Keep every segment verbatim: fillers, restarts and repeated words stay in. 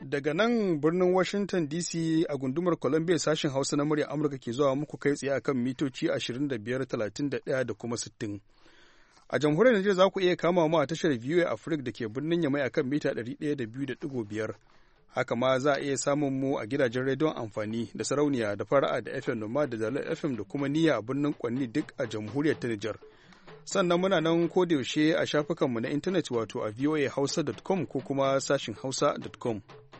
Daga nan birnin Washington D C a gundumar Columbia sashen Hausa na murya Amurka ke zuwa muku kai tsaye akan mitoci ashirin da biyar, talatin da ɗaya da kuma sittin. A jamhuriyar Najeriya za ku iya kama mu a tashar V O A Africa da ke birnin Yamai akan mita ɗari ɗaya da biyu da ɗigo biyar. Haka ma za a iya samun mu a gidajen rediyon amfani da sarauniya da fara'a da F M Noma da Dalar F M da kuma niyya a birnin Kwanni duk a jamhuriyar ta Nijar. Sannan muna nan kodayaushe a shafukanmu na intanet wato a voa hausa dot com ko kuma sashin hausa dot com.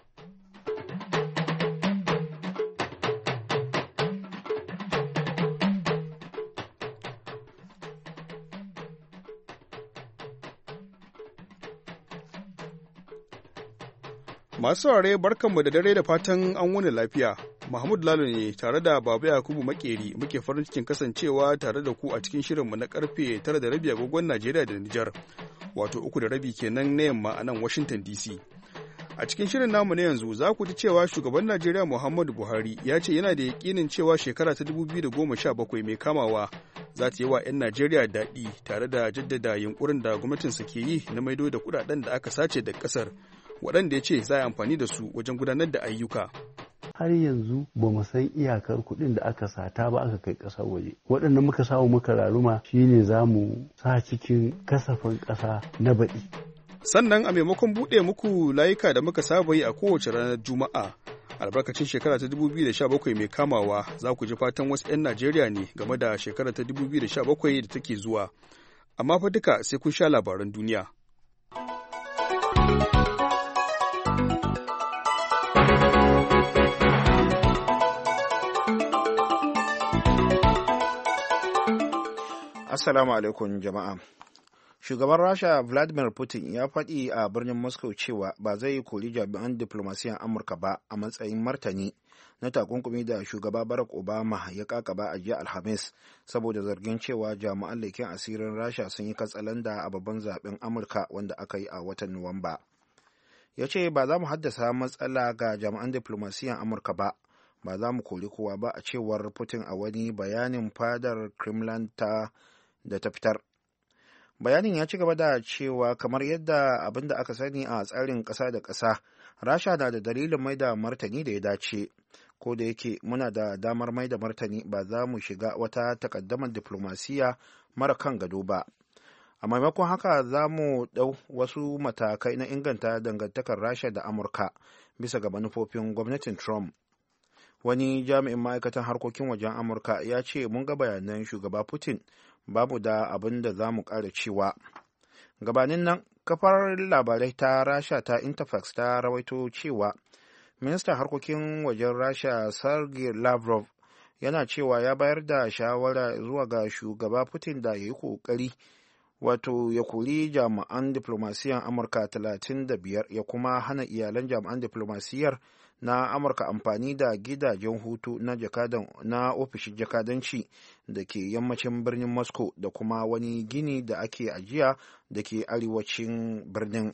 Masu saurare barkanmu da dare da fatan an wuni lafiya. Mahmud Lalo ne tare da Baba Yakubu Makeri muke farin cikin kasancewa tare da ku a cikin shirinmu na karfe tara da rabi agogon Najeriya da Nijar, wato uku da rabi kenan na yamma a nan Washington D C. A cikin shirin namu na yanzu za ku ji cewa shugaban Najeriya Muhammadu Buhari ya ce yana da yakinin cewa shekara ta dubu biyu da goma sha bakwai mai kamawa za ta yi wa 'yan Najeriya daɗi tare da jaddada yunkurin da gwamnatinsa ke yi na maido da kuɗaɗen da aka sace da ƙasar, waɗanda ya ce za a yi amfani da su wajen gudanar da ayyuka. Har yanzu ba mu san iyakar kuɗin da aka sata ba aka kai ƙasar waje. Waɗanda muka samu muka raruma shine za mu sa cikin kasafin ƙasa na baɗi. Sannan a maimakon buɗe muku layuka da muka saba yi a kowace ranar Juma'a, albarkacin shekara ta dubu biyu da sha bakwai mai kamawa za ku ji fatan wasu 'yan Najeriya ne game da shekara ta dubu biyu da sha bakwai da take zuwa. Amma fa duka sai kun sha labaran duniya. Assalamu alaikum jama'a. Shugaban Rasha Vladimir Putin ya faɗi a birnin Moscow cewa ba zai kori jami'an diplomasiyan Amurka ba a matsayin martani na takunkumi da shugaba Barack Obama ya kakaba a jiya Alhamis saboda zargin cewa jami'an leken asirin Rasha sun yi katsalanda a babban zaben Amurka wanda aka yi a watan Nuwamba. Ya ce ba za mu haddasa matsala ga jami'an diplomasiyan Amurka ba, ba za mu kori kowa ba a cewar Putin a wani bayanin fadar Kremlin ta da ta fitar. Bayanin ya ci gaba da cewa kamar yadda abin da aka sani a tsarin ƙasa da ƙasa, Rasha na da dalilin mai da martani da ya dace. Ko da yake muna da damar mai da martani, ba za mu shiga wata takaddamar diplomasiya mara kan gado ba. A maimakon haka za mu ɗau wasu matakai na inganta dangantakar Rasha da Amurka bisa ga manufofin gwamnatin Trump. Wani jami'in ma'aikatan harkokin wajen Amurka ya ce mun ga bayanan shugaba Putin, babu da abin da za mu ƙara cewa. Gabanin nan, kafar labarai ta Rasha ta Interfax ta rawaito cewa ministan harkokin wajen Rasha Sergei Lavrov yana cewa ya bayar da shawara zuwa ga shugaba Putin da ya yi ƙoƙari wato ya kori jami'an diplomasiyan Amurka talatin da biyar ya kuma hana iyalan jami'an diplomasiyar na Amurka amfani da gidajen hutu na jakadan na ofishin jakadanci da ke yammacin birnin Moscow da kuma wani gini da ake ajiya da ke arewacin birnin.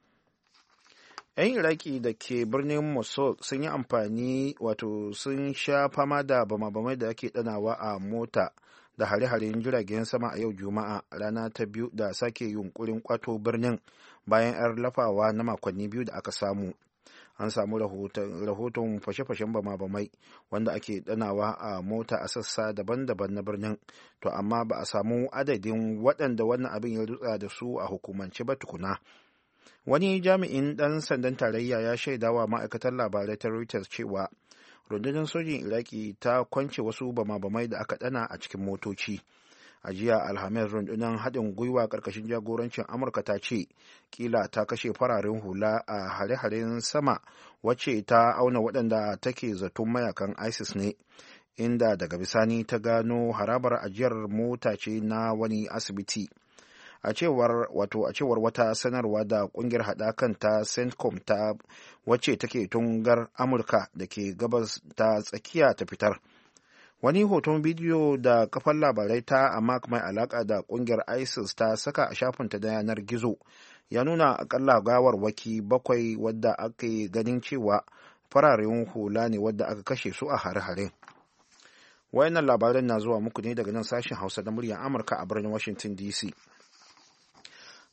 'Yan Iraki da ke birnin Mosul sun yi amfani wato sun sha fama da bama-bamai da ake ɗanawa a mota da hare-haren jiragen sama a yau Juma'a, rana ta biyu da sake yunkurin kwato birnin bayan 'yar lafawa na makonni biyu da aka samu. An samu rahoton fashe-fashen bama-bamai wanda ake danawa a mota a sassa daban-daban na birnin, to amma ba a samu adadin waɗanda wannan abin ya rutsa da su a hukumance ba tukuna. Wani jami'in ɗan sandan tarayya ya shaidawa ma'aikatar labarai ta Reuters cewa rundunar sojin Iraki ta kwance wasu bama-bamai da aka ɗana a cikin motoci. A jiya Alhamis, rundunar haɗin gwiwa ƙarƙashin jagorancin Amurka ta ce kila ta kashe fararen hula a hare-haren sama wacce ta auna waɗanda take zaton mayakan ISIS ne, inda daga bisani ta gano harabar ajiyar mota ce na wani asibiti. A cewar wato a cewar wata sanarwa da ƙungiyar haɗakan ta CENTCOM ta wacce take tungar Amurka da ke gabas ta tsakiya ta fitar. Wani hoton bidiyo da kafar labarai ta Amaq mai alaka da kungiyar ISIS ta saka a shafinta da yanar gizo ya nuna akalla gawarwaki bakwai wadda ake ganin cewa fararen hula ne wadda aka kashe su a hare-hare. Wayannan labaran na zuwa muku ne daga nan sashen Hausa da muryar Amurka a birnin Washington D C.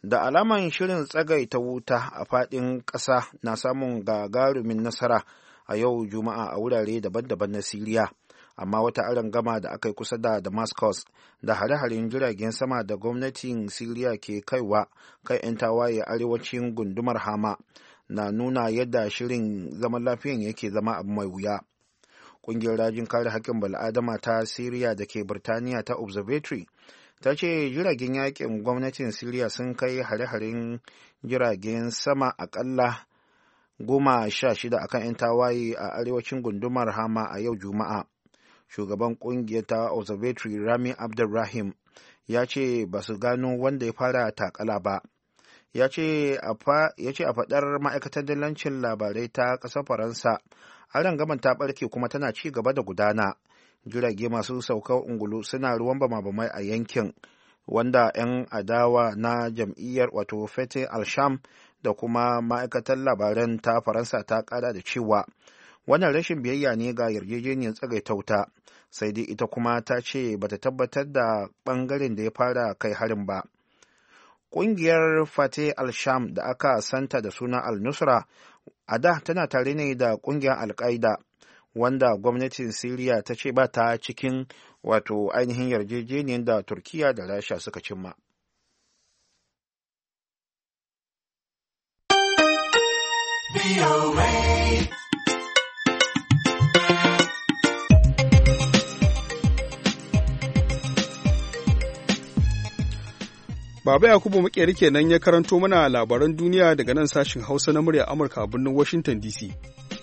da alaman shirin tsagaita wuta a faɗin ƙasa na samun gagarumin nasara a yau Juma'a a wurare daban-daban na Siriya, amma wata arangama da aka yi kusa da Damascus da hare-haren jiragen sama da gwamnatin Siriya ke kaiwa kai 'yan tawaye arewacin gundumar Hama na nuna yadda shirin zaman lafiyan yake zama abu mai wuya. Ƙungiyar rajin kare haƙƙin bal'adama ta Siriya da ke Birtaniya ta Observatory ta ce jiragen yakin gwamnatin Siriya sun kai hare-haren jiragen sama akalla goma sha shida akan 'yan tawaye a arewacin gundumar Hama a yau Juma'a. Shugaban kungiyar ta Observatory Rami Abdulrahim ya ce ba su gano wanda ya fara takala ba. Ya ce a faɗar ma'aikatar dillancin labarai ta ƙasar Faransa, arangaman ta ɓarke kuma tana ci gaba da gudana. Jirage masu saukar ungulu suna ruwan bama-bamai a yankin, wanda 'yan adawa na jam'iyyar wato Fateh al-Sham da kuma ma'aikatar labaran ta Faransa ta ƙara da cewa wannan rashin biyayya ne ga yarjejeniyar tsagaita wuta, sai dai ita kuma ta ce bata tabbatar da ɓangaren da ya fara kai harin ba. Ƙungiyar Fateh al-Sham da aka santa da suna al-Nusra a da tana tare ne da ƙungiyar al-Qaida, wanda gwamnatin Siriya ta ce ba ta cikin wato ainihin yarjejeniyar da Turkiya da Rasha suka cimma. Baba Yakubu Makeri kenan ya karanto mana labaran duniya daga nan sashin Hausa na murya Amurka a birnin Washington D C.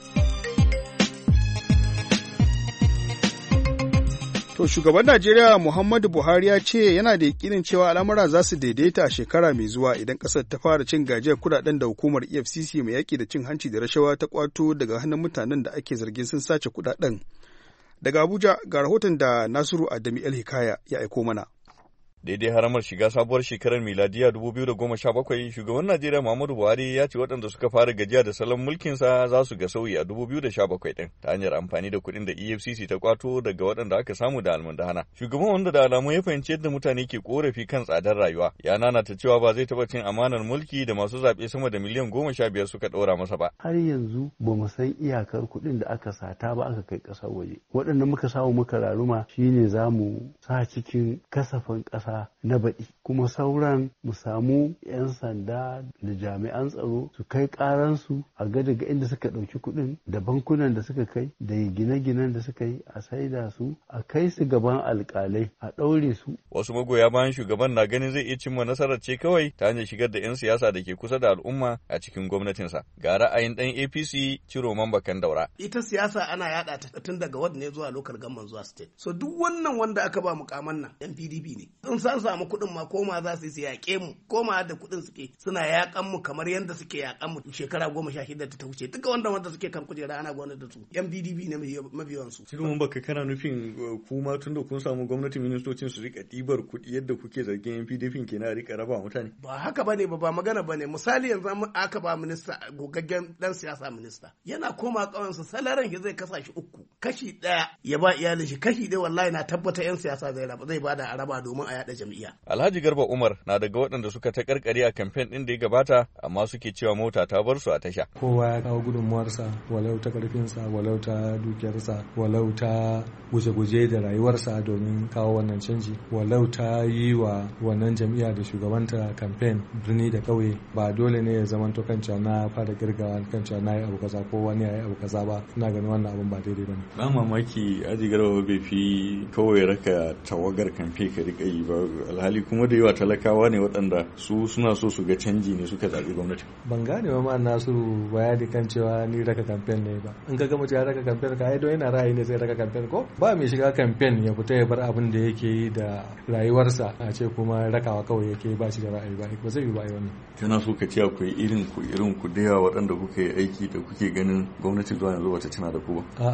To shugaban Najeriya Muhammadu Buhari ya ce yana da yakinin cewa al'amura za su daidaita a shekara mai zuwa idan ƙasar ta fara cin gajiyar kudaden da hukumar E F C C mai yaƙi da cin hanci da rashawa ta kwato daga hannun mutanen da ake zargin sun sace kudaden. Daga Abuja ga rahoton da Nasiru Adami El Hikaya ya aiko mana. Daidai haramar shiga sabuwar shekarar miladiya dubu biyu da goma sha bakwai, shugaban Najeriya Muhammadu Buhari ya ce waɗanda suka fara gajiya da salon mulkinsa za su ga sauyi a dubu biyu da sha bakwai ɗin ta hanyar amfani da kuɗin da E F C C ta kwato daga waɗanda aka samu da almundahana. Shugaban, wanda da alamu ya fahimci yadda mutane ke korafi kan tsadar rayuwa, ya nanata cewa ba zai taɓa cin amanar mulki da masu zaɓe sama da miliyan goma sha biyar suka ɗora masa ba. Har yanzu ba mu san iyakar kuɗin da aka sata ba aka kai ƙasar waje. Waɗanda muka samu muka raruma shine za mu sa cikin kasafin ƙasa na baɗi, kuma sauran mu samu 'yan sanda da jami'an tsaro su kai ƙaransu a ga daga inda suka ɗauki kuɗin da bankunan da suka kai da gine-ginen da suka yi a saida su a kai su gaban alƙalai a ɗaure su. Wasu magoya bayan shugaban na ganin zai iya cimma nasarar ce kawai ta hanyar shigar da 'yan siyasa da ke kusa da al'umma a cikin gwamnatinsa. Ga ra'ayin ɗan A P C Ciroman Bakan Daura. Ita siyasa ana yaɗa ta tun daga wadda ne zuwa lokal gamman zuwa state. So duk wannan wanda aka ba mukaman nan 'yan P D P ne. In san samu kuɗin ma koma za su yi yaƙe mu, koma da kuɗin suke suna yaƙan mu kamar yadda suke yaƙan mu shekara goma sha shida ta wuce. Duka wanda wanda suke kan kujera ana gwamnati da su yan P D P ne mabiyan su. Cikin baka kana nufin kuma tun da kun samu gwamnati ministocin su rika ɗibar kuɗi yadda kuke zargin yan P D P kenan a rika raba mutane. Ba haka bane ba ba magana bane. Misali yanzu aka ba minista gogaggen dan siyasa minista yana koma ƙauyensa salaran shi zai kasa shi uku, kashi ɗaya ya ba iyalin shi, kashi ɗaya wallahi na tabbata yan siyasa zai raba zai bada a raba domin a yaɗa jam'iyya. Alhaji Garba Umar na daga waɗanda suka ta karkare a kamfen ɗin da ya gabata, amma suke cewa mota ta bar su a tasha. Kowa ya kawo gudunmuwarsa, walau ta karfinsa, walau ta dukiyarsa, walau ta guje-guje da rayuwarsa domin kawo wannan canji, walau ta yi wa wannan jam'iyya da shugabanta kamfen birni da ƙauye. Ba dole ne ya zama to kanca na fara girgawa kanca na yi abu kaza ko wani ya yi abu kaza ba. Ina ganin wannan abun ba daidai ba ne. Ba mamaki Aji Garba bai fi kawai raka tawagar kamfe ka riƙa yi ba, alhali kuma da yawa talakawa ne waɗanda su suna so su ga canji ne suka zaɓi gwamnati. Ban gane wa ma Nasiru bayani kan cewa ni raka kamfen ne ba. In ka ga mutum ya raka kamfen ka ai don yana ra'ayi ne sai raka kamfen ko? Ba mai shiga kamfen ya fita ya bar abin da yake yi da rayuwarsa a ce kuma rakawa kawai yake ba shi da ra'ayi ba. Ba zai yi ba wannan. Kana so ka ce akwai irin ku irin ku da yawa waɗanda kuka yi aiki da kuke ganin gwamnati zuwa yanzu bata tuna da ku ba? A'a, ni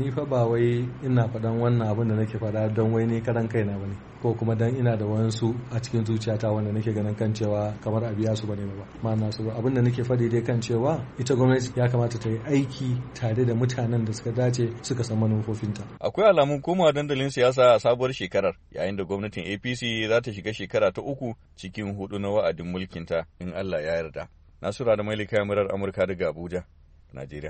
ni fa ba wai ina faɗan wannan abin da nake faɗa don wai ni karan kaina bane ko kuma dan ina da wayansu a cikin zuciyata wanda nake ganin kan cewa kamar a biya su bane ba ma'ana su abin da nake faɗi dai kan cewa ita gwamnati ya kamata ta yi aiki tare da mutanen da suka dace suka san manufofinta. Akwai alamun komawa dandalin siyasa a sabuwar shekarar yayin da gwamnatin A P C za ta shiga shekara ta uku cikin hudu na wa'adin mulkinta in Allah ya yarda. Nasura da Mailika murar Amurka daga Abuja, Najeriya.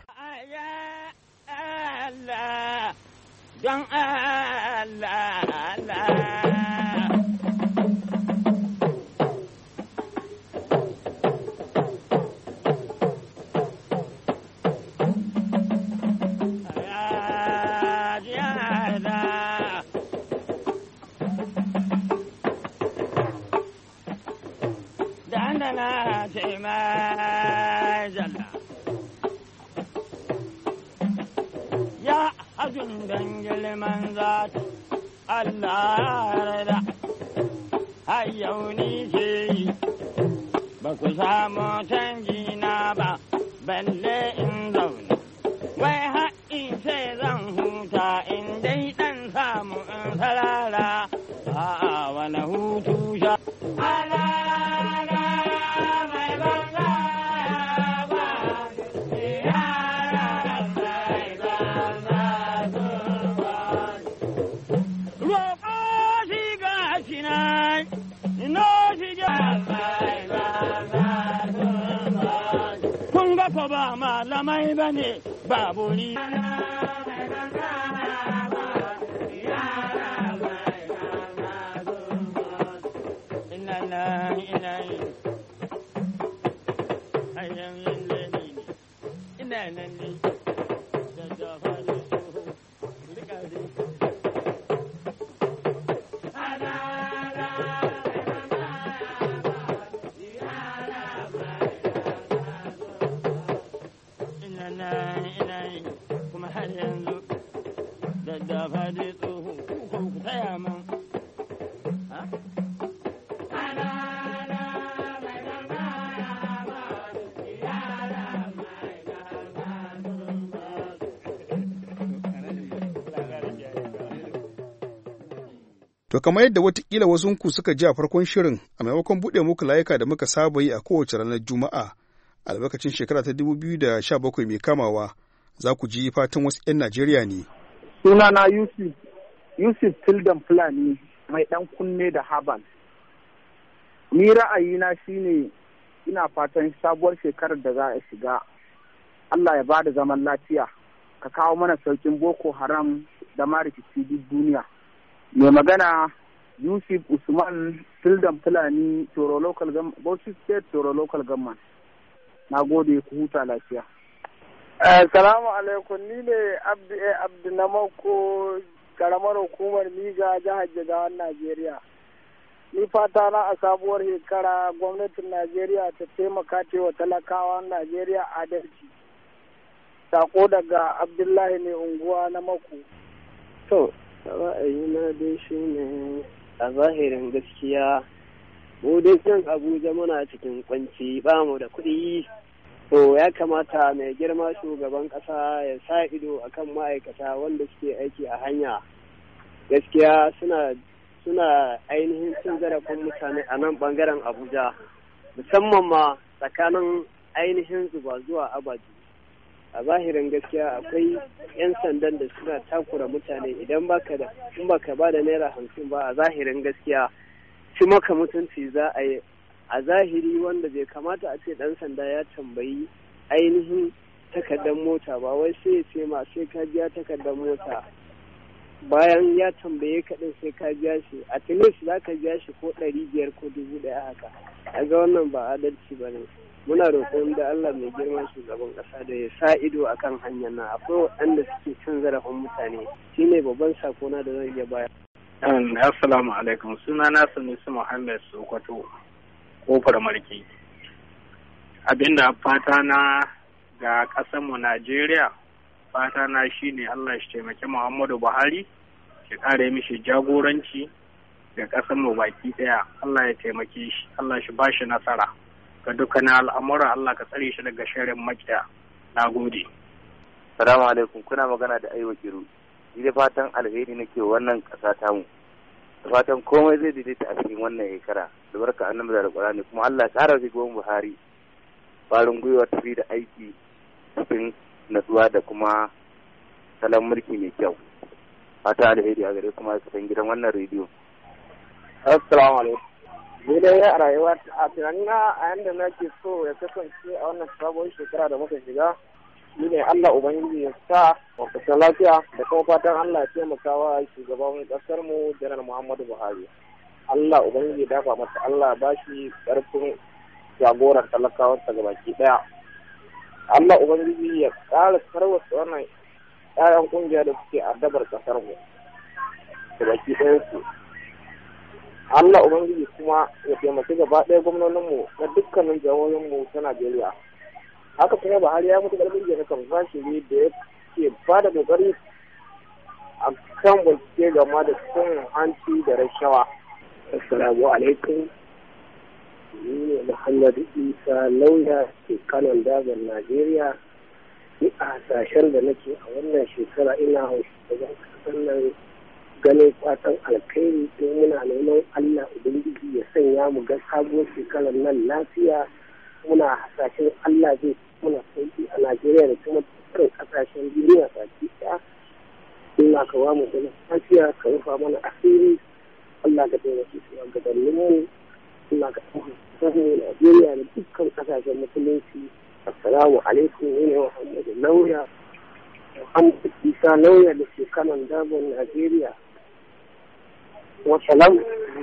Don Allah, Allah. Dandana ce mai jalla. Ya hajjun dangil manzat Allah da hayyau ni ce ba ku samu canji na ba balle in zaune wai haƙi ce zan huta in dai ɗan samu in sarara a wani hutu sha ko ba malamai ba ne babu ni. Ina nan ina yi, ayyan yin lani ne, ina nan ne, da jafa da tsoho, rika ne. Kuma har yanzu da dafa da tsoho kuka ku taya man. To kamar yadda watakila wasunku suka ji a farkon shirin a maimakon buɗe muku layuka da muka saba yi a kowace ranar Juma'a albarkacin shekara ta dubu biyu da sha bakwai mai kamawa za ku ji fatan wasu 'yan Najeriya ne. Sunana Yusuf, Yusuf Tildan Fulani mai ɗan kunne da Haban. Ni ra'ayina shine ina fatan sabuwar shekarar da za a shiga Allah ya ba da zaman lafiya ka kawo mana saukin Boko Haram da ma rikici duk duniya. Mai magana Yusuf Usman Tildan Fulani Toro Local Government, Bauchi State Toro Local Government. Na gode ku huta lafiya. Assalamu alaikum, ni ne Abdu A. Abdu na Mako, karamar hukumar Miga, jihar Jigawan Najeriya. Ni fata na a sabuwar shekara gwamnatin Najeriya ta taimaka wa talakawan Najeriya adalci. Sako daga Abdullahi ne unguwa na Mako. To, ra'ayina dai shi ne a zahirin gaskiya mu dai nan Abuja muna cikin kwanci ba mu da kuɗi. To ya kamata mai girma shugaban ƙasa ya sa ido akan ma'aikata wanda suke aiki a hanya. Gaskiya suna suna ainihin cin zarafin mutane a nan ɓangaren Abuja, musamman ma tsakanin ainihin zuba zuwa Abaji. A zahirin gaskiya akwai 'yan sandan da suna takura mutane idan baka da in baka ba da naira hamsin ba a zahirin gaskiya ci maka mutunci za a yi. A zahiri wanda bai kamata a ce dan sanda ya tambayi ainihin takardar mota ba, wai sai ya ce ma sai ka biya takardar mota bayan ya tambaye ka din sai ka biya shi a tilis za ka biya shi ko ɗari biyar ko dubu ɗaya haka. A ga wannan ba adalci ba ne. Muna roƙon da Allah mai girman shugaban ƙasa da ya sa ido akan hanyar nan. Akwai waɗanda suke cin zarafin mutane, shine babban sakona da zan iya bayar. Assalamu alaikum, sunana Sanusi Muhammad Sokoto, kofar marki. Abinda fata na ga ƙasarmu Najeriya, fata na shine Allah shi taimaki Muhammadu Buhari, shi ƙara mishi jagoranci ga ƙasarmu baki ɗaya. Allah ya taimake shi, Allah shi bashi nasara ga dukkanin al'amura. Allah ka tsare shi daga sharrin makiya. Na gode. Salamu alaikum, kuna magana da Aiwa Kiru. Ni da fatan alheri nake wannan ƙasa tamu. Da fatan komai zai daidaita a cikin wannan shekara. Da barka annabi da Alƙur'ani kuma Allah ya ƙara shugaban Buhari farin gwiwa tafi da aiki cikin natsuwa da kuma salon mulki mai kyau. Fata alheri a gare kuma cikin gidan wannan rediyo. Assalamu alaikum. Ni dai a rayuwa a tunanina a yanda nake so ya kasance a wannan sabon shekara da muka shiga shi ne Allah Ubangiji ya sa wakasar lafiya da kuma fatan Allah ya taimaka wa shugaban kasar mu Janar Muhammadu Buhari. Allah Ubangiji ya dafa masa, Allah ba shi ƙarfin jagoran talakawarsa gabaki ɗaya. Allah Ubangiji ya ƙara tarwatsa wannan ƴaƴan ƙungiya da suke addabar kasar mu gabaki ɗayan su. Allah Ubangiji kuma ya taimaki gaba ɗaya gwamnoninmu na dukkanin jihohinmu ta Najeriya. Haka kuma Buhari ya mutu ƙarfin jini kan zashiri da ya ke ba da ƙoƙari a kan bincike game da cin hanci da rashawa. Assalamu alaikum. Ni ne Muhammadu Isa lauya ke kanon dagar Najeriya. Ni a hasashen da nake a wannan shekara ina haushi daga ƙasar nan ganin fatan alkhairi don muna neman Allah Ubangiji ya sanya mu ga sabuwar shekarar nan lafiya. Muna hasashen Allah zai muna sauki a Najeriya da kuma dukkan kasashen duniya baki ɗaya. Allah ka ba mu da lafiya, ka rufa mana asiri. Allah ka taimake su a gabanin mu. Allah ka taimake mu Najeriya da dukkan kasashen musulunci. Assalamu alaikum, ni ne Muhammadu Lauya. Muhammadu Isa Lauya da ke kanan dabon Najeriya. Wasalam.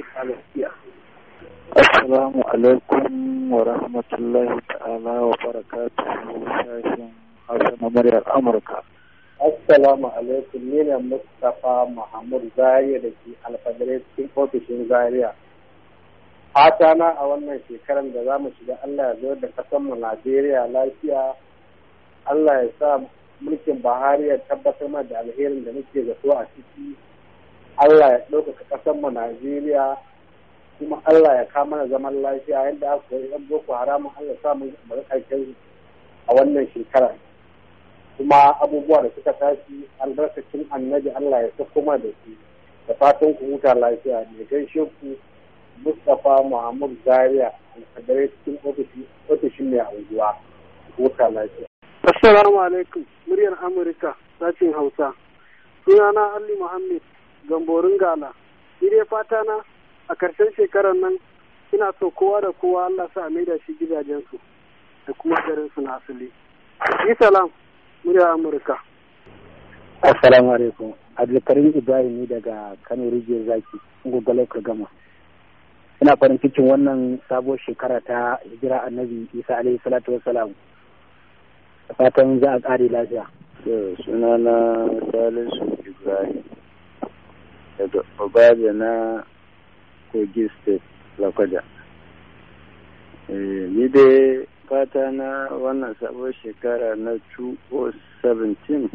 Assalamu alaikum wa rahmatullahi ta'ala wa barakatuhu sashen Hausa na muryar Amurka. Assalamu alaikum, ni ne Mustapha Muhammad Zariya da ke alfadare cikin ofishin Zariya. Fata na a wannan shekarar da za mu shiga Allah ya zo da kasanmu Najeriya lafiya. Allah ya sa mulkin Buhari ya tabbatar mana da alherin da muke zato a ciki. Allah ya ɗaukaka kasanmu Najeriya. Kuma Allah ya kama mana zaman lafiya yadda aka yi yan boko haramun Allah samu bari karshen a wannan shekara. Kuma abubuwa da suka tashi albarkacin annabi Allah ya sako mana da su. Da fatan ku huta lafiya ne gaishe ku Mustapha Muhammad Zaria a dare cikin ofishin mai anguwa. Huta lafiya. Assalamu alaikum, muryar Amurka, sashin Hausa. Sunana Ali Muhammad Gamborin Gala. Ni dai fata na a ƙarshen shekarar nan ina so kowa da kowa Allah sa a maida shi gidajensu da kuma garinsu na asali. Yi salam, murya Amurka. Assalamu alaikum. Abdulkarim Ibrahim ne daga Kano Rijiyar Zaki, Gogalau Kagama. Ina farin cikin wannan sabuwar shekara ta hijira Annabi Isa alaihi salatu wassalam. Fatan za a ƙare lafiya. Sunana Salisu Ibrahim daga Obaja na Kogi State, Lakwaja. Ni dai fata na wannan sabon shekara na two thousand seventeen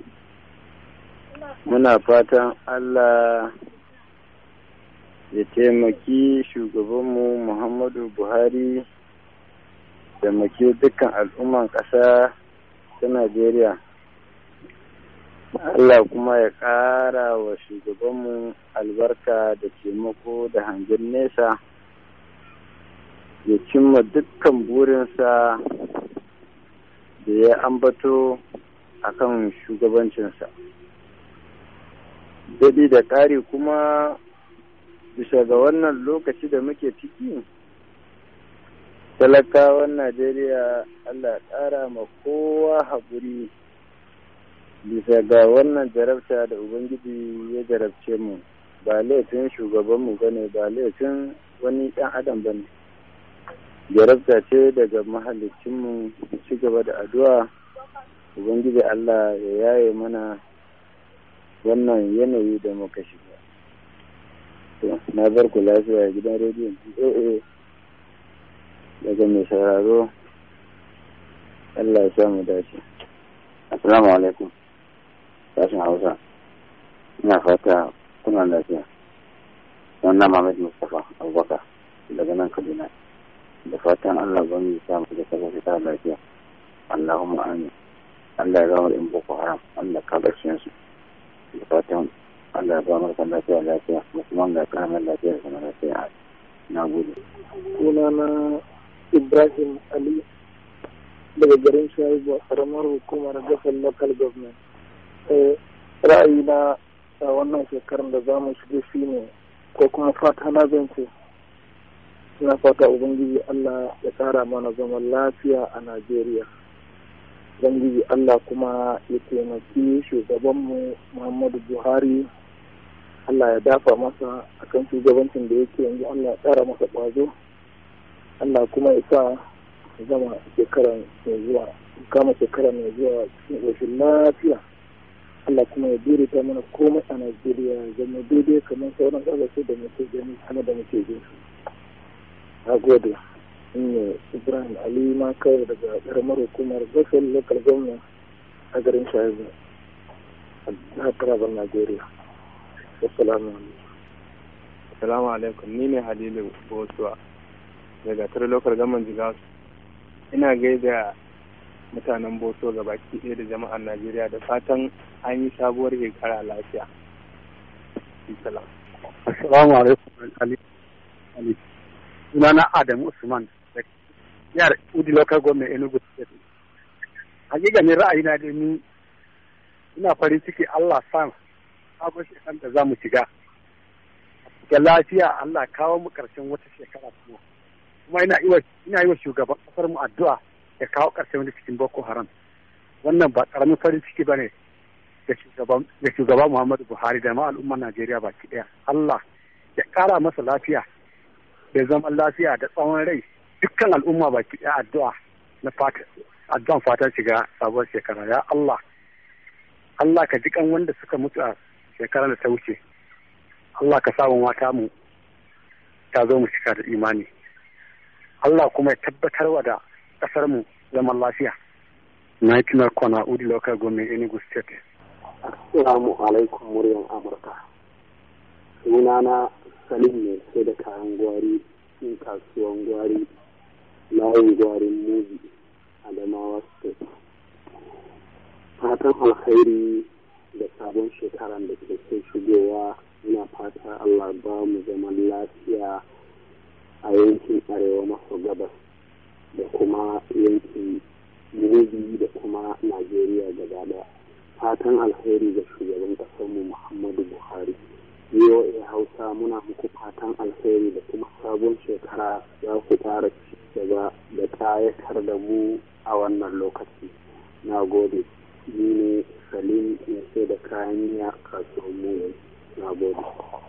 muna fatan Allah ya taimaki shugabanmu Muhammadu Buhari da maki dukkan al'umman ƙasa ta Najeriya. Allah kuma ya ƙara wa shugabanmu albarka da taimako da hangen nesa ya cimma dukkan burinsa da ya ambato a kan shugabancinsa. Daɗi da ƙari kuma bisa ga wannan lokaci da muke ciki, talakawan Najeriya Allah ƙara ma kowa haƙuri bisa ga wannan jarabta da Ubangiji ya jarabce mu. Ba laifin shugabanmu ba ne, ba laifin wani ɗan adam ba ne. Jarabta ce daga mahalicinmu, ci gaba da addu'a Ubangiji Allah ya yaye mana wannan yanayi da muka shiga. Na bar ku lafiya gidan rediyon A A daga mai sauraro. Allah ya samu dace. Assalamu alaikum. Sashen Hausa. Ina fata kuna lafiya. Wannan Muhammad Mustapha Abubakar daga nan Kaduna. Da fatan Allah ban yi samu da sabon ta lafiya. Allahumma amin. Allah ya zama in boko haram Allah ka garshen su da fatan Allah ya ba mu lafiya lafiya kuma Allah ya kara lafiya da kuma lafiya na gode. Sunana Ibrahim Ali daga garin Shaibu a karamar hukumar Gafal Local Government. Ra'ayina a wannan shekarar da za mu shiga shi ne ko kuma fata na zance. Ina fata Ubangiji Allah ya tsara mana zaman lafiya a Najeriya. Ubangiji Allah kuma ya taimaki shugabanmu Muhammadu Buhari. Allah ya dafa masa akan shugabancin da yake yanzu, Allah ya tsara masa ƙwazo. Allah kuma ya sa zama shekara mai zuwa kama shekara mai zuwa cikin ƙoshin lafiya. Allah kuma ya daidaita mana komai a Najeriya zama daidai kamar sauran ƙasashe da muke gani kuma da muke jin su. Na gode. Ne Ibrahim Ali ma kawai daga ƙaramar hukumar Gafal Local Government a garin Shahizu a jihar Taraban Najeriya. Assalamu alaikum. Assalamu alaikum. Ni ne Halilu Bosuwa daga Tare Local Government Jigawa. Ina gaida mutanen Boso gabaki ɗaya da jama'ar Najeriya da fatan an yi sabuwar shekara lafiya. Assalamu alaikum. Ali. Ali. Sunana Adamu Usman. Yar Udi Local Government Enugu State. Hakika ne ra'ayina da ni ina farin ciki Allah sa sabon shekarar da za mu shiga. Ga lafiya Allah kawo mu ƙarshen wata shekara kuma. Kuma ina yi wa ina yi wa shugaban kasar mu addu'a ya kawo ƙarshen wani cikin Boko Haram. Wannan ba ƙaramin farin ciki bane ga shugaban ga shugaba Muhammadu Buhari da ma al'ummar Najeriya baki ɗaya. Allah ya ƙara masa lafiya da zaman lafiya da tsawon rai. Dukkan al'umma baki ɗaya addu'a na fata addu'an fatan shiga sabuwar shekara. Ya Allah Allah ka ji kan wanda suka mutu a shekarar da ta wuce. Allah ka samu mata mu ta zo mu cika da imani. Allah kuma ya tabbatar wa da kasar mu zaman lafiya. Na kina kwana Udi Local Government Enugu State. Assalamu alaikum muryan Amurka. Sunana Salim ne sai da kayan gwari in kasuwan gwari layin gwarin mubi Adamawa State. Fatan alkhairi da sabon shekaran da ke sai shigowa, ina fata Allah ba mu zaman lafiya a yankin arewa maso gabas da kuma yankin mubi da kuma Najeriya gaba da fatan alkhairi ga shugaban kasarmu Muhammadu Buhari. V O A Hausa muna muku fatan alkhairi da kuma sabon shekara za ku fara ci gaba da kayatar da mu a wannan lokaci. Na gode. Ni ne Salim ne sai da kayan miya kasuwar mu. Na gode.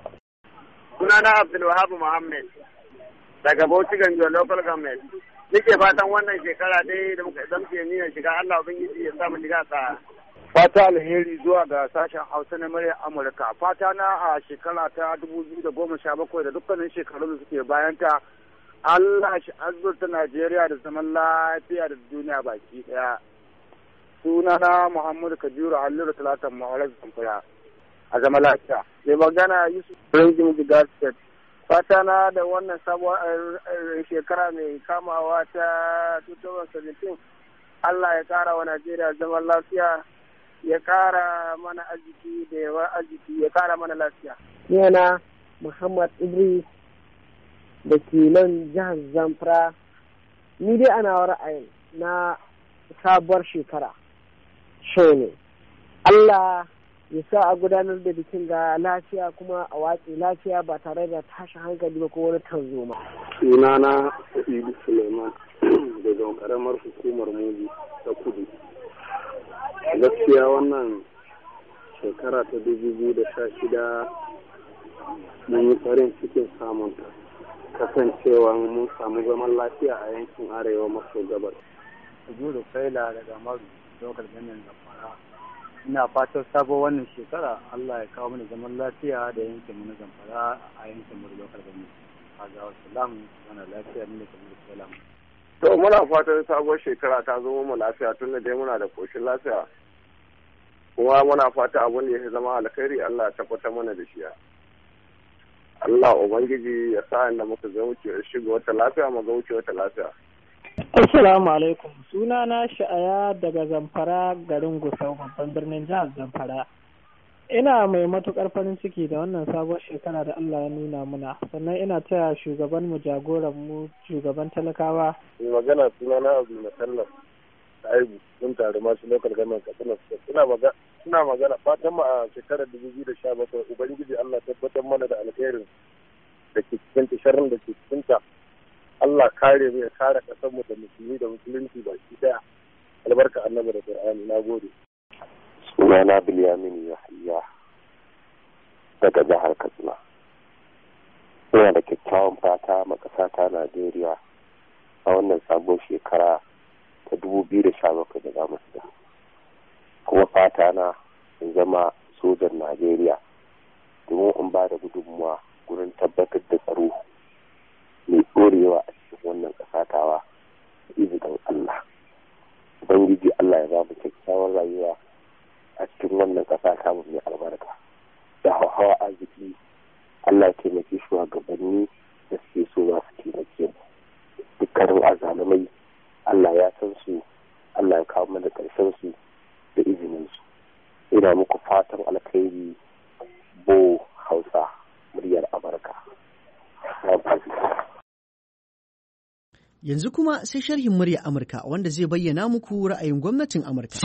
Sunana Abdulwahab Muhammad daga Bauchi Ganjo Local Government. Nike fatan wannan shekara dai da muka zamce niyyar shiga, Allah ubangiji ya sa mu shiga sa. Fata alheri zuwa ga sashen Hausa na muryar Amurka. Fata na a shekara ta dubu biyu da goma sha bakwai da dukkanin shekarun da suke bayan ta, Allah shi azurta Najeriya da zaman lafiya da duniya baki daya. Sunana Muhammadu Kabiru Halliru Talatan Ma'aurar Zamfara a zaman lafiya. Sai magana Yusuf Ringin Jigar State. Fata na da wannan sabuwar shekara mai kamawa ta dubu biyu da sha bakwai, Allah ya kara wa Najeriya zaman lafiya, ya kara mana arziki da yawa arziki, ya kara mana lafiya. Yana Muhammad Idris da ke nan jihar Zamfara. Ni dai ana ra'ayin na sabuwar shekara shi ne Allah ya sa a gudanar da bikin ga lafiya kuma a watsi lafiya ba tare da tashin hankali ba ko wani tanzoma. Sunana Sa'idu Suleiman daga karamar hukumar Mubi ta Kudu. Gaskiya wannan shekara ta dubu biyu da sha shida mun yi farin cikin samunta, kasancewa mun samu zaman lafiya a yankin arewa maso gabas. Zuru Faila daga Maru, Local Government Zamfara. Ina fatan sabo wannan shekara Allah ya kawo mana zaman lafiya da yankin mu na Zamfara a yankin mu Local Government. Haga wa salam, mana lafiya ne kamar salam. To muna fatan sabuwar shekara ta zo mu lafiya tun da dai muna da koshin lafiya. Kuma muna fata abun da ya zama alkhairi Allah ya tabbatar mana da shi. Allah Ubangiji ya sa inda muka ga wuce shiga wata lafiya mu ga wuce wata lafiya. Assalamu alaikum. Suna na Sha'aya daga Zamfara garin Gusau babban birnin jihar Zamfara. Ina mai matukar farin ciki da wannan sabuwar shekara da Allah ya nuna muna. Sannan ina taya shugaban mu jagoran mu shugaban talakawa. Mai magana suna na Abu Musallam Aibu mun tare masu lokal gaman Katsina. Ina magana ina magana fatan mu a shekarar dubu biyu da sha bakwai ubangiji Allah tabbatar mana da alkhairin da ke cikin sharrin da ke cikin ta. Allah kare mu ya kare kasar mu da musulmi da musulunci baki daya. Albarka annabi da Qur'ani. Nagode. Sunana Bilyamin Yahya daga jihar Katsina. Ina da kyakkyawan fata ma ƙasa ta Najeriya a wannan sabon shekara ta dubu biyu da sha bakwai da zamu shiga. Kuma fata na in zama sojan Najeriya domin in ba da gudunmuwa gurin tabbatar da tsaro mai ɗorewa a cikin wannan ƙasa tawa izinin Allah. Ubangiji Allah ya ba mu kyakkyawar rayuwa a cikin wannan ƙasa ta mu mai albarka. Da hauhawa arziki Allah ya taimake shugabanni da suke so za su taimake mu. Dukkanin azalumai Allah ya san su, Allah ya kawo mana ƙarshen su da izinin su. Ina muku fatan alkhairi Bo Hausa muryar Amurka. Yanzu kuma sai sharhin murya Amurka wanda zai bayyana muku ra'ayin gwamnatin Amurka.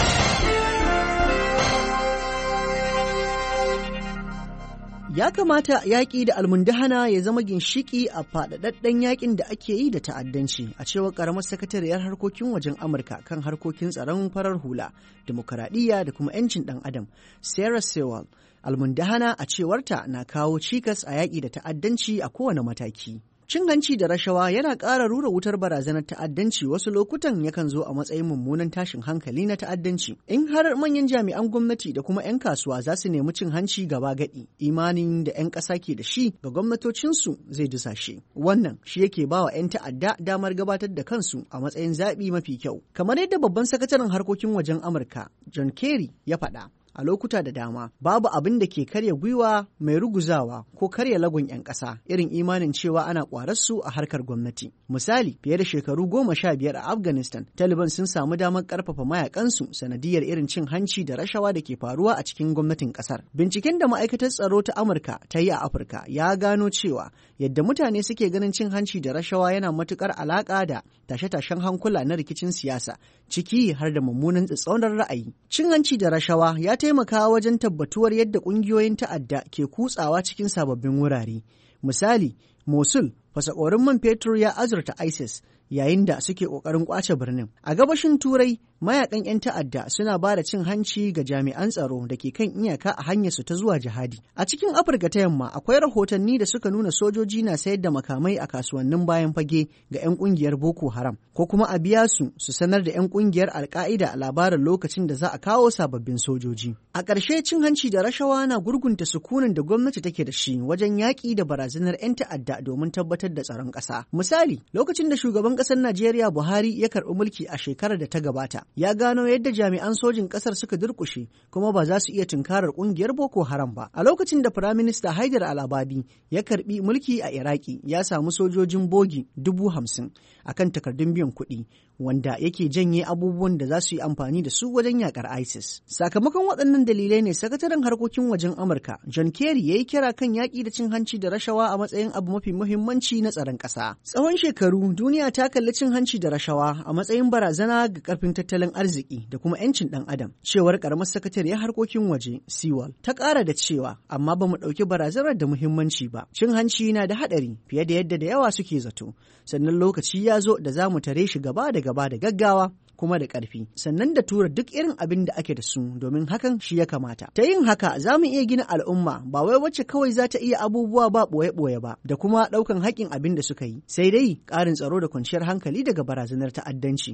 Ya kamata yaƙi da almundahana ya zama ginshiki a faɗaɗɗen yaƙin da ake yi da ta'addanci, a cewar ƙaramar sakatariyar harkokin wajen Amurka kan harkokin tsaron farar hula, dimokuraɗiyya da kuma 'yancin ɗan adam, Sarah Sewell. Almundahana a cewarta na kawo cikas a yaƙi da ta'addanci a kowane mataki. Cin hanci da rashawa yana ƙara rura wutar barazanar ta'addanci, wasu lokutan yakan zo a matsayin mummunan tashin hankali na ta'addanci. In har manyan jami'an gwamnati da kuma 'yan kasuwa za su nemi cin hanci gaba gadi, imanin da 'yan ƙasa ke da shi ga gwamnatocinsu zai dusashe. Wannan shi yake ba wa 'yan ta'adda damar gabatar da kansu a matsayin zaɓi mafi kyau. Kamar yadda babban sakataren harkokin wajen Amurka, John Kerry, ya faɗa. A lokuta da dama, babu abin da ke karya gwiwa mai ruguzawa ko karya lagon 'yan ƙasa irin imanin cewa ana ƙwararsu a harkar gwamnati. Misali, fiye da shekaru goma sha biyar a Afghanistan, Taliban sun samu damar ƙarfafa mayakansu sanadiyar irin cin hanci da rashawa da ke faruwa a cikin gwamnatin ƙasar. Binciken da ma'aikatar tsaro ta Amurka ta yi a Afirka ya gano cewa yadda mutane suke ganin cin hanci da rashawa yana matuƙar alaƙa da tashe-tashen hankula na rikicin siyasa, ciki har da mummunan tsatsaunar ra'ayi. Cin hanci da rashawa ya taimaka wajen tabbatuwar yadda ƙungiyoyin ta'adda ke kutsawa cikin sababbin wurare. Misali, Mosul, fasakorin man fetur ya azurta ISIS yayin da suke ƙoƙarin ƙwace birnin. A gabashin Turai, mayakan 'yan ta'adda suna ba da cin hanci ga jami'an tsaro da ke kan iyaka a hanyar su ta zuwa jihadi. A cikin Afirka ta yamma akwai rahotanni da suka nuna sojoji na sayar da makamai a kasuwannin bayan fage ga 'yan ƙungiyar Boko Haram, ko kuma a biya su su sanar da 'yan ƙungiyar Al-Qaida a labarin lokacin da za a kawo sababbin sojoji. A ƙarshe, cin hanci da rashawa na gurgunta sukunin da gwamnati take da shi wajen yaƙi da barazanar 'yan ta'adda domin tabbatar da tsaron ƙasa. Misali, lokacin da shugaban ƙasar Najeriya Buhari ya karɓi mulki a shekarar da ta gabata, ya gano yadda jami'an sojin ƙasar suka durƙushe kuma ba za su iya tunkarar ƙungiyar Boko Haram ba. A lokacin da Firaminista Haidar Al-Abadi ya karɓi mulki a Iraki, ya samu sojojin bogi dubu hamsin a kan takardun biyan kuɗi, wanda yake janye abubuwan da za su yi amfani da su wajen yakar ISIS. Sakamakon waɗannan dalilai ne sakataren harkokin wajen Amurka, John Kerry, ya yi kira kan yaƙi da cin hanci da rashawa a matsayin abu mafi muhimmanci na tsaron ƙasa. Tsawon shekaru, duniya ta kalli cin hanci da rashawa a matsayin barazana ga ƙarfin tattalin arziki da kuma 'yancin ɗan adam. Cewar ƙaramar sakatariyar harkokin waje, Sewell, ta ƙara da cewa, amma ba mu ɗauki barazanar da muhimmanci ba. Cin hanci na da haɗari fiye da yadda da yawa suke zato. Sannan lokaci ya zo da za mu tare shi gaba da gaba da gaggawa kuma da ƙarfi, sannan da tura duk irin abin da ake da su, domin hakan shi ya kamata. Ta yin haka za mu iya gina al'umma ba wai wacce kawai za ta iya abubuwa ba ɓoye-ɓoye ba da kuma ɗaukan haƙƙin abin da suka yi, sai dai ƙarin tsaro da kwanciyar hankali daga barazanar ta'addanci.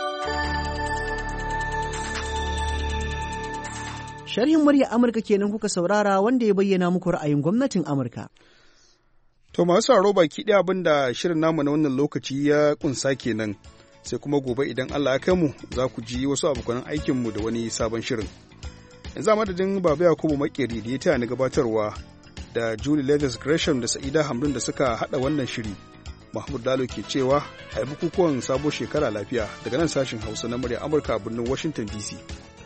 Sharhin murya Amurka kenan kuka saurara, wanda ya bayyana muku ra'ayin gwamnatin Amurka. To masu sauraro baki ɗaya abin da shirin namu na wannan lokaci ya kunsa kenan. Sai kuma gobe idan Allah ya kai mu za ku ji wasu abokan aikinmu da wani sabon shirin. Yanzu a madadin Baba Yakubu Makeri da ya taya ni gabatarwa, da Julie Leathers Gresham da Sa'ida Hamdun da suka haɗa wannan shiri. Mahmud Lalo ke cewa a yi bukukuwan sabon shekara lafiya daga nan sashin Hausa na murya Amurka a birnin Washington D C.